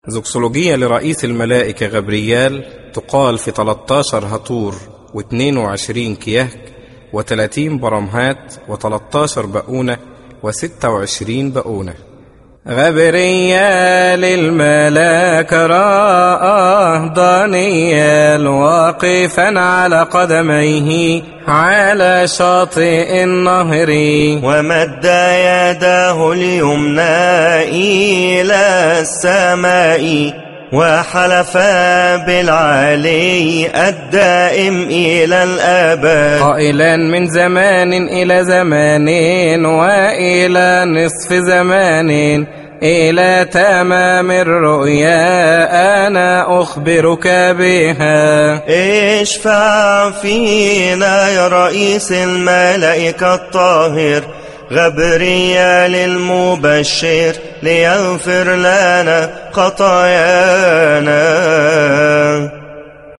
زوكسولوجية لرئيس الملائكة غبريال تقال في 13 هطور و22 كيهك و30 برمهات و13 بقونة و26 بقونة. غبريال الملاك رآه دانيال واقفا على قدميه على شاطئ النهر، ومد يده اليمنى إلى السماء، وحلف بالعلي الدائم إلى الأبد، قائلا من زمان إلى زمان وإلى نصف زمان إلى تمام الرؤيا أنا أخبرك بها. اشفع فينا يا رئيس الملائكة الطاهر غبريال المبشر، ليغفر لنا خطايانا